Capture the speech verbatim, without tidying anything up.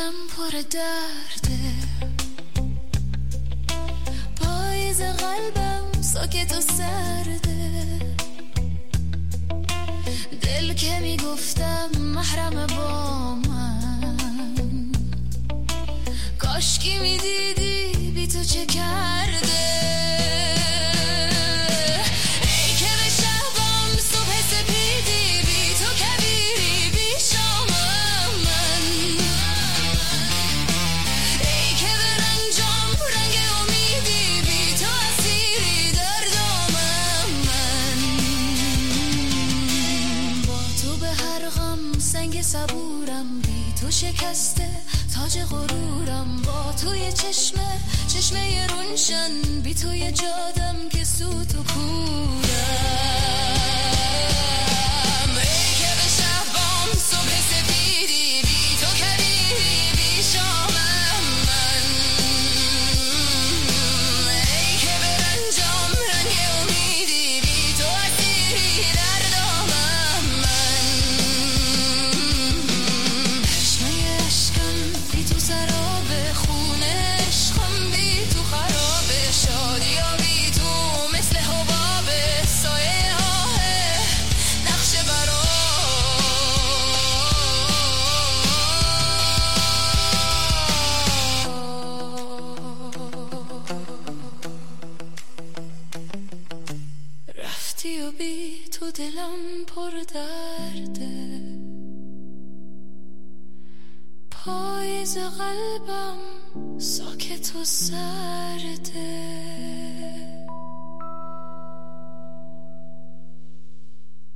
دلم پر درده، پاییز قلبم ساکت و سرده، دل که میگفتم محرم با من، کاشکی میدیدی بی تو چه کرده. سنگ صبورم بی تو شکسته، تاج غرورم با توی چشمه، چشمه روشن بی توی جادم که سوت و کورم. ای که به شبام صبح سپیدی، بی تو کبیری بی شامم من، ای که به رنجام رنگ امیدی، بی تو اسیری در دامم من. سراب خونه عشقم بی تو خرابه، شادی ها بی تو مثل حباب سایه ها نقش برا. رفتی و بی تو دلم پر درده، پاییز قلبم ساکت و سرده.